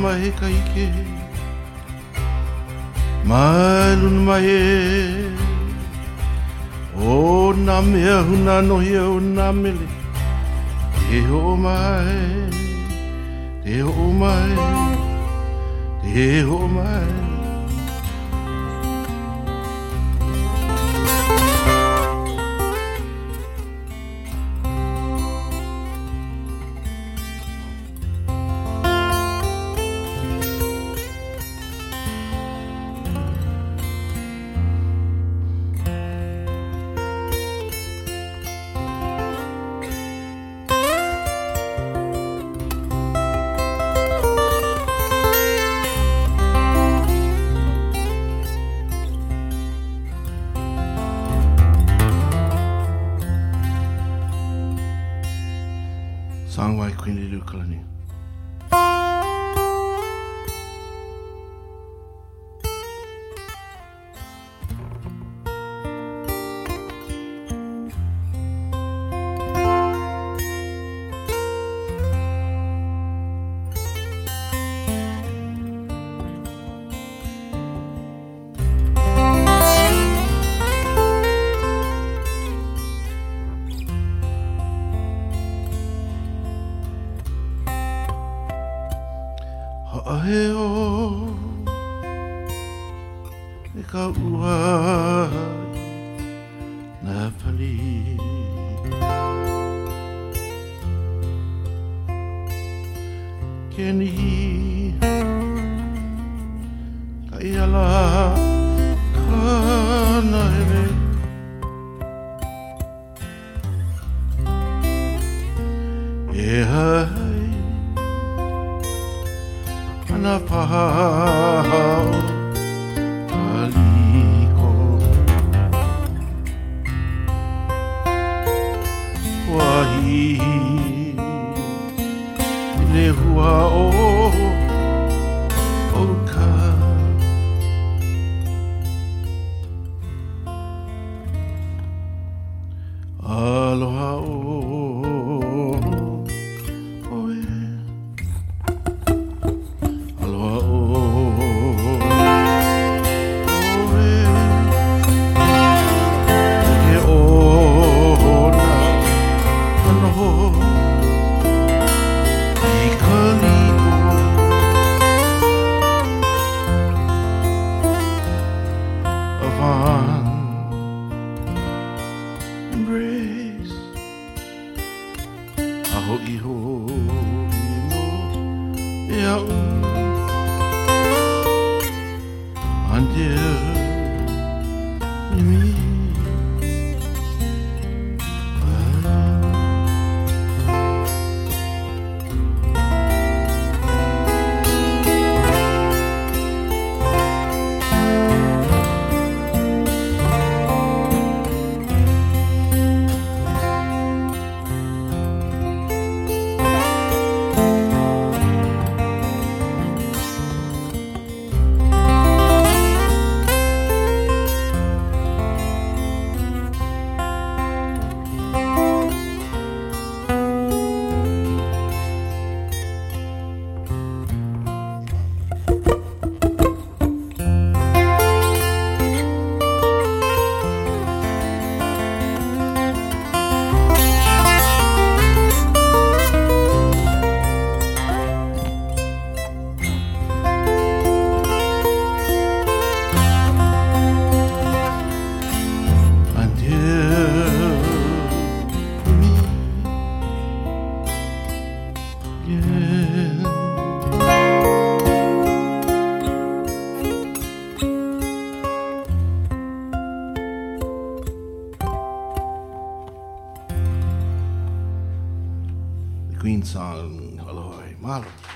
mahe kaike Malun mai O nā mea huna nohi o nā mele Te ho mai Te ho mai Te ho mai Song by Queen Lukalani. Ha'aheo E ka uai Nā pali Ke nihi Ka iala Kana hele E hai Ana pahau Aliko Wahi Le hua o Oka Aloha o Embrace Aho iho no Eau Until you meet Queen song, Aloha, Malo.